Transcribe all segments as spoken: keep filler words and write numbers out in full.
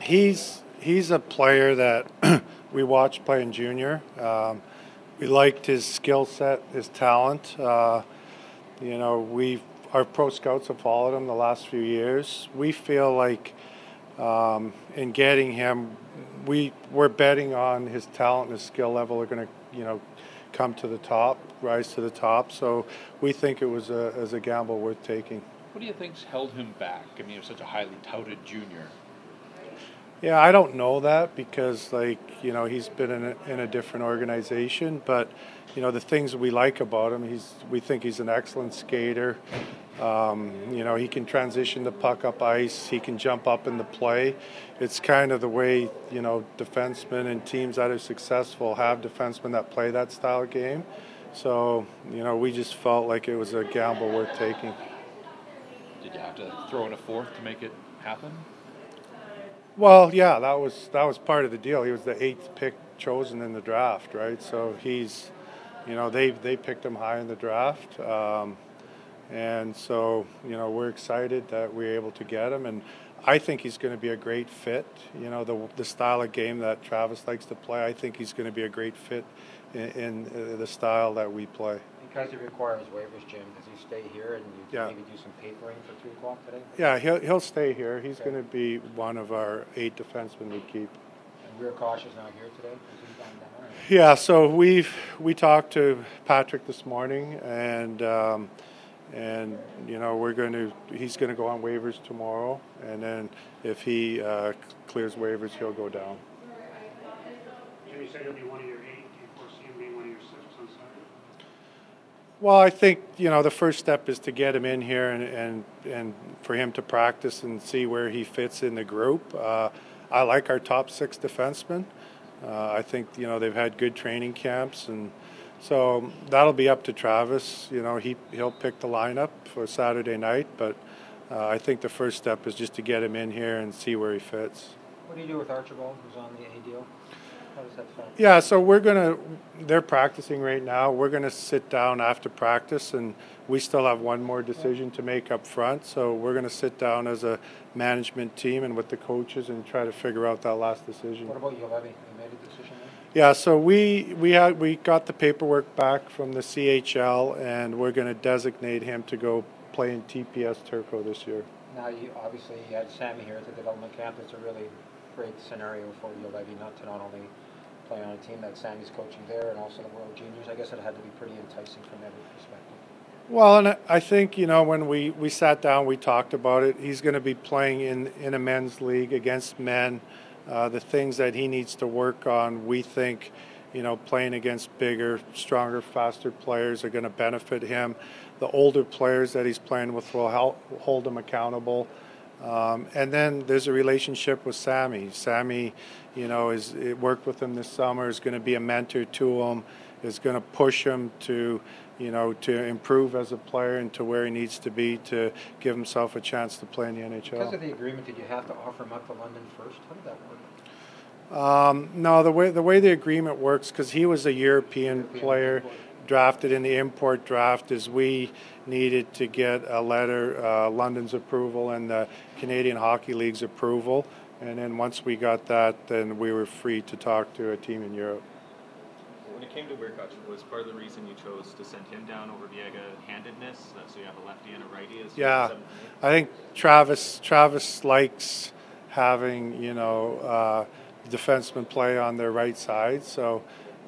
he's he's a player that we watched play in junior. Um, we liked his skill set, his talent. Uh, you know, we our pro scouts have followed him the last few years. We feel like um, in getting him, we we're betting on his talent and his skill level are going to, you know, come to the top, rise to the top. So we think it was a as a gamble worth taking. What do you think's held him back? I mean, he was such a highly touted junior. Yeah, I don't know that because, like, you know, he's been in a, in a different organization. But, you know, the things we like about him, he's we think he's an excellent skater. Um, you know, he can transition the puck up ice. He can jump up in the play. It's kind of the way, you know, defensemen and teams that are successful have defensemen that play that style of game. So, you know, we just felt like it was a gamble worth taking. Did you have to throw in a fourth to make it happen? Well, yeah, that was that was part of the deal. He was the eighth pick chosen in the draft, right? So he's, you know, they they picked him high in the draft, um, and so you know we're excited that we're able to get him, and I think he's going to be a great fit. You know, the the style of game that Travis likes to play, I think he's going to be a great fit in, in the style that we play. Because he requires waivers, Jim, does he stay here and you Yeah. maybe do some papering for three o'clock today? Yeah, he'll he'll stay here. He's Okay. going to be one of our eight defensemen we keep. And we're cautious now here today. Is he gone down? Or? Yeah, so we've we talked to Patrick this morning, and um, and you know we're going to he's going to go on waivers tomorrow, and then if he uh, clears waivers, he'll go down. Jimmy said he'll be one of your eight. Do you foresee him being one of your six on Saturday? Well, I think you know the first step is to get him in here and and, and for him to practice and see where he fits in the group. Uh, I like our top six defensemen. Uh, I think you know they've had good training camps, and so that'll be up to Travis. You know he he'll pick the lineup for Saturday night, but uh, I think the first step is just to get him in here and see where he fits. What do you do with Archibald, who's on the A deal? How does that fit? Yeah, so we're gonna. They're practicing right now. We're gonna sit down after practice, and we still have one more decision to make up front. So we're gonna sit down as a management team and with the coaches and try to figure out that last decision. What about Ulevi? You made a decision there? Yeah, so we we had we got the paperwork back from the C H L, and we're gonna designate him to go play in T P S Turco this year. Now, you obviously you had Sammy here at the development camp. It's a really great scenario for Ulevi not to not only play on a team that Sammy's coaching there and also the World Juniors. I guess it had to be pretty enticing from every perspective. Well, and I think, you know, when we, we sat down, we talked about it. He's going to be playing in, in a men's league against men. Uh, the things that he needs to work on, we think, you know, playing against bigger, stronger, faster players are going to benefit him. The older players that he's playing with will help hold him accountable. Um, and then there's a relationship with Sammy. Sammy, you know, is it worked with him this summer, is going to be a mentor to him, is going to push him to, you know, to improve as a player and to where he needs to be to give himself a chance to play in the N H L. Because of the agreement, did you have to offer him up to London first? How did that work? Um, no, the way the way the agreement works, because he was a European, European player import. drafted in the import draft, is we needed to get a letter, uh, London's approval and the Canadian Hockey League's approval, and then once we got that, then we were free to talk to a team in Europe. When it came to Weirkach, was part of the reason you chose to send him down over Viega handedness, uh, so you have a lefty and a righty as Yeah, seventh and eighth? I think Travis Travis likes having, you know, uh, defensemen play on their right side. So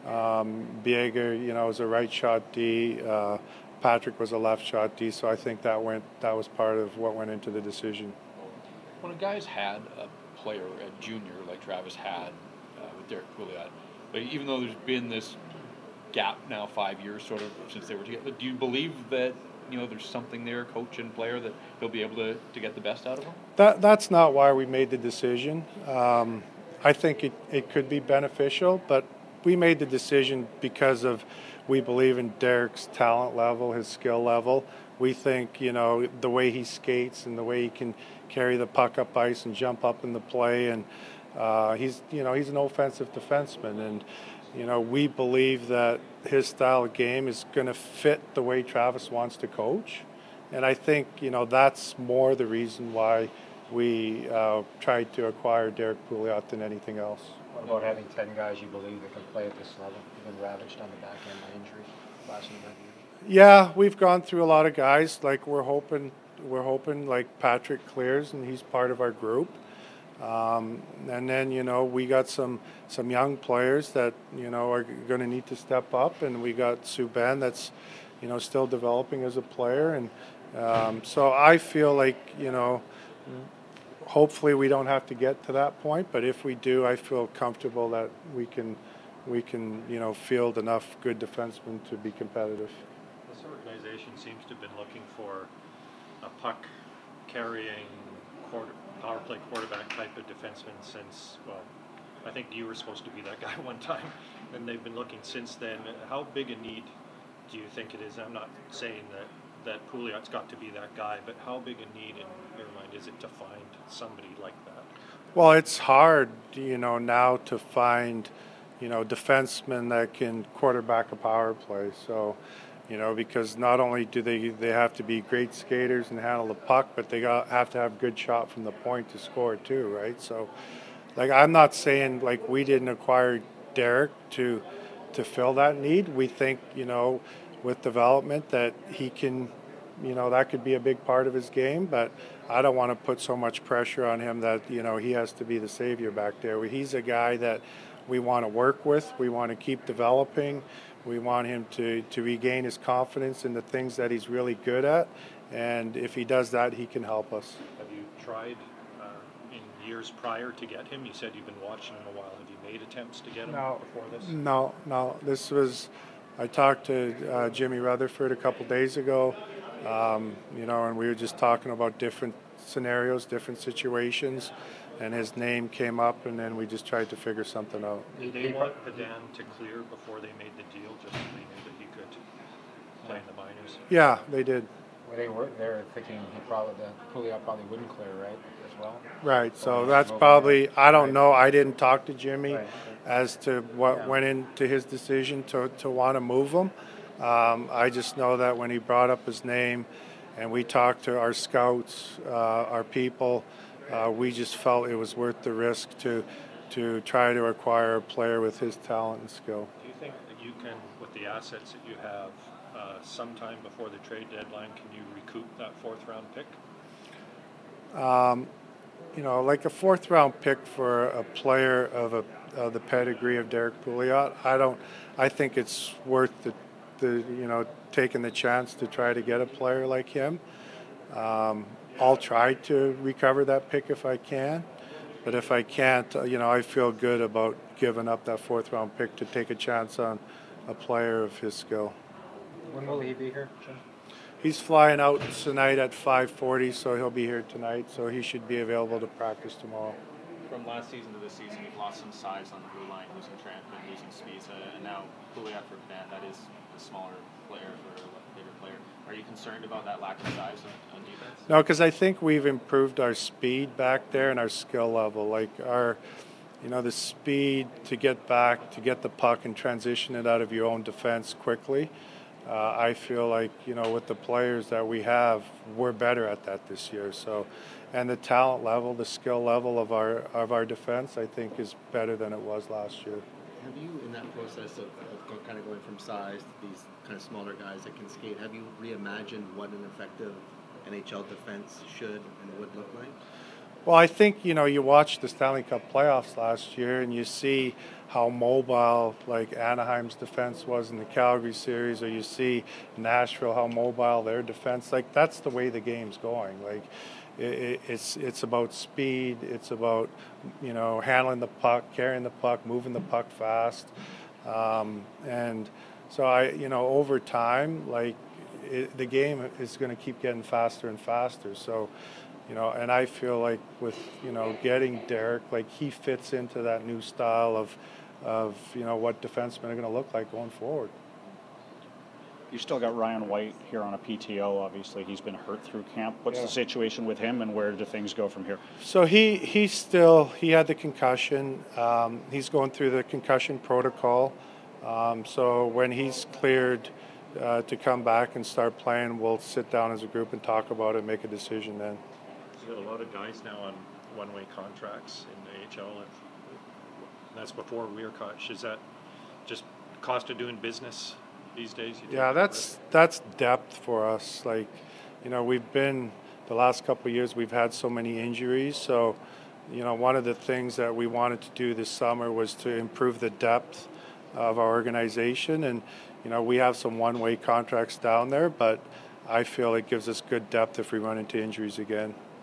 um, Biega, you know, is a right shot D. Uh, Patrick was a left shot D. So I think that went that was part of what went into the decision. When a guy's had a player, a junior like Travis had uh, with Derek Pouliot, but even though there's been this gap now, five years sort of since they were together, do you believe that you know there's something there, coach and player, that he'll be able to, to get the best out of him? That that's not why we made the decision. Um, I think it, it could be beneficial, but we made the decision because of we believe in Derek's talent level, his skill level. We think, you know, the way he skates and the way he can carry the puck up ice and jump up in the play, and uh, he's, you know, he's an offensive defenseman, and you know, we believe that his style of game is going to fit the way Travis wants to coach, and I think, you know, that's more the reason why we uh, tried to acquire Derek Pouliot than anything else. What about having ten guys you believe that can play at this level? You've been ravaged on the back end by injury last number of years. Yeah, we've gone through a lot of guys. Like we're hoping, we're hoping like Patrick clears, and he's part of our group. Um, and then you know we got some some young players that you know are going to need to step up, and we got Subban that's you know still developing as a player, and um, so I feel like you know hopefully we don't have to get to that point, but if we do, I feel comfortable that we can we can you know field enough good defensemen to be competitive. This organization seems to have been looking for a puck carrying quarter power play quarterback type of defenseman since, well, I think you were supposed to be that guy one time, and they've been looking since then. How big a need do you think it is? I'm not saying that, that Pouliot's got to be that guy, but how big a need in your mind is it to find somebody like that? Well, it's hard, you know, now to find, you know, defensemen that can quarterback a power play. So, you know, because not only do they they have to be great skaters and handle the puck, but they got, have to have good shot from the point to score too, right? So, like, I'm not saying like we didn't acquire Derek to to fill that need. We think, you know, with development that he can, you know, that could be a big part of his game, but I don't want to put so much pressure on him that, you know, he has to be the savior back there. He's a guy that we want to work with. We want to keep developing. We want him to, to regain his confidence in the things that he's really good at. And if he does that, he can help us. Have you tried uh, in years prior to get him? You said you've been watching him a while. Have you made attempts to get him no, before this? No, no. This was, I talked to uh, Jimmy Rutherford a couple days ago, um, you know, and we were just talking about different scenarios, different situations. And his name came up, and then we just tried to figure something out. Did they want Padan to clear before they made the deal, just so they knew that he could play in the minors? Yeah, they did. Well, they were they're thinking he probably that Pouliot probably wouldn't clear, right, as well. Right. So Or that's move probably. him. I don't Right. know. I didn't talk to Jimmy Right. as to what Yeah. went into his decision to to want to move him. Um, I just know that when he brought up his name, and we talked to our scouts, uh, our people. Uh, we just felt it was worth the risk to to try to acquire a player with his talent and skill. Do you think that you can, with the assets that you have, uh, sometime before the trade deadline, can you recoup that fourth round pick? Um, you know, like a fourth round pick for a player of a of the pedigree of Derek Pouliot, I don't. I think it's worth the, the you know taking the chance to try to get a player like him. Um, I'll try to recover that pick if I can, but if I can't, you know, I feel good about giving up that fourth round pick to take a chance on a player of his skill. When will he be here, Jim? He's flying out tonight at five forty, so he'll be here tonight, so he should be available to practice tomorrow. From last season to this season, you've lost some size on the blue line, losing Trampman, losing Spiza, and now Pouliot for Padan. That is a smaller player for a bigger player. Are you concerned about that lack of size on, on defense? No, because I think we've improved our speed back there and our skill level. Like our, you know, the speed to get back, to get the puck and transition it out of your own defense quickly. Uh, I feel like, you know, with the players that we have, we're better at that this year. So, and the talent level, the skill level of our of our defense, I think, is better than it was last year. Have you, in that process of, of go, kind of going from size to these kind of smaller guys that can skate, have you reimagined what an effective N H L defense should and would look like? Well, I think, you know, you watch the Stanley Cup playoffs last year and you see how mobile, like, Anaheim's defense was in the Calgary series, or you see Nashville, how mobile their defense, like, that's the way the game's going. Like, it, it's it's about speed, it's about, you know, handling the puck, carrying the puck, moving the puck fast. Um, and so, I, you know, over time, like, it, the game is going to keep getting faster and faster. So, you know, and I feel like with, you know, getting Derek, like, he fits into that new style of, of you know, what defensemen are going to look like going forward. You still got Ryan White here on a P T O, obviously. He's been hurt through camp. What's Yeah. the situation with him, and where do things go from here? So he, he still, he had the concussion. Um, he's going through the concussion protocol. Um, so when he's cleared uh, to come back and start playing, we'll sit down as a group and talk about it and make a decision then. You got a lot of guys now on one-way contracts in the A H L. And that's before Weirkoch. Is that just cost of doing business these days? You Yeah, take that's that's depth for us. Like, you know, we've been the last couple of years we've had so many injuries. So, you know, one of the things that we wanted to do this summer was to improve the depth of our organization. And, you know, we have some one-way contracts down there, but I feel it gives us good depth if we run into injuries again.